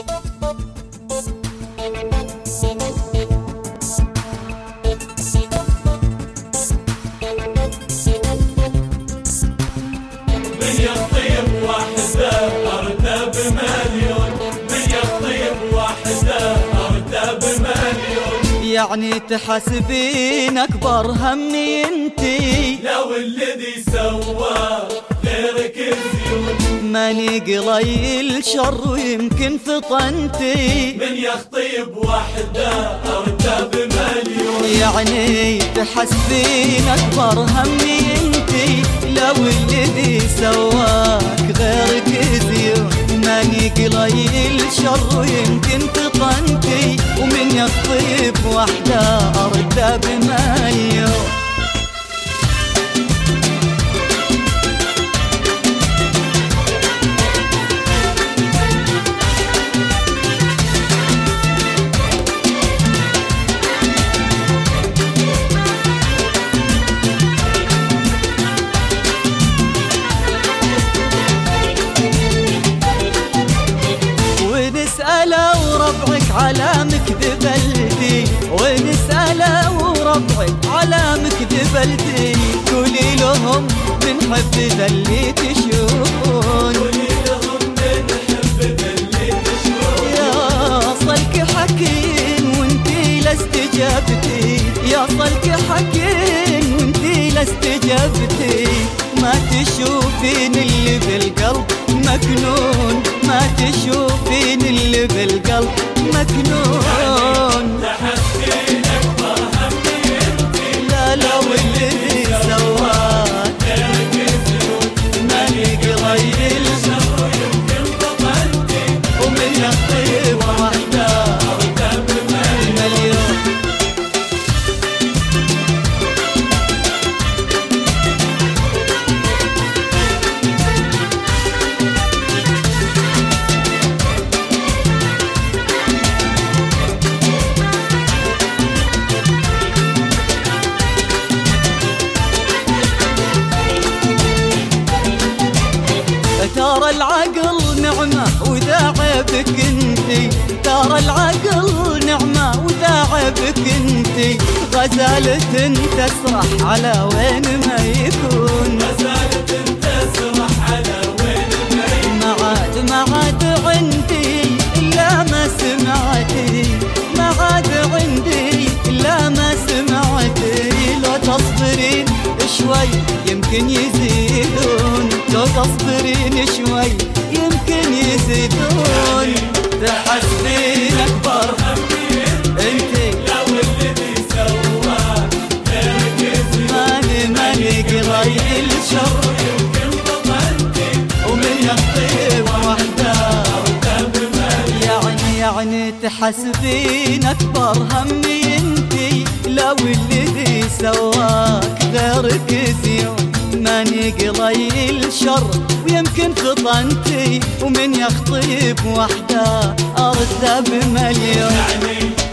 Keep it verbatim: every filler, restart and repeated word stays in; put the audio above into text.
من يخطيب واحدة أرده بمليون، من يخطيب واحدة أرده بمليون. يعني تحسبين أكبر همي انتي، لو الذي سوى غيرك زيون. ماني قليل شر ويمكن فطنتي، من يخطيب واحدة أرده بمليون. يعني تحسبين أكبر همي انتي، لو الذي سواك غيرك زيون. ماني قليل شر ويمكن فطنتي، ومن يخطيب وحده أرده بمليون. ونسأله وربعك على مكذبلتي، ونسأله وربعك على مكذبلتي. قولي لهم بنحب ذا اللي تشوفون، قولي لهم بنحب ذا اللي تشوفون. يا صلك حكين وانتي لاستجابتي، يا صلك حكين وانتي لاستجابتي. ما تشوفين اللي بالقلب مكنون، ما تشوفين اللي بالقلب مكنون. تحسبين أكبر همي انتي، لا لو الذي سواك غيرك زيون. ماني قليل شر يمكن فطنتي، ومن يخطيب وحده أرده بمليون. مليون. ترى العقل نعمة وذا عيبك انتي، ترى العقل نعمة وذا عيبك انتي. غزالة تسرح على وين ما يكون، غزالة تسرح على وين ما يكون. ما عاد ما عاد عندي إلا ما سمعتي، ما عاد عندي إلا ما سمعتي. لو تصبرين شوي يمكن يزيدون، لو تصبرين شوي يمكن يزيدون. تحسبين أكبر همي انتي، لو الذي سواك غيرك زيون. ماني ماني قليل شر يمكن فطنتي، ومن يخطيب وحده. أرده بمليون. يعني يعني تحسبين أكبر همي انتي، لو الذي سواك غيرك زيون. ماني قليل شر ويمكن فطنتي، ومن يخطيب وحده أرده بمليون. يعني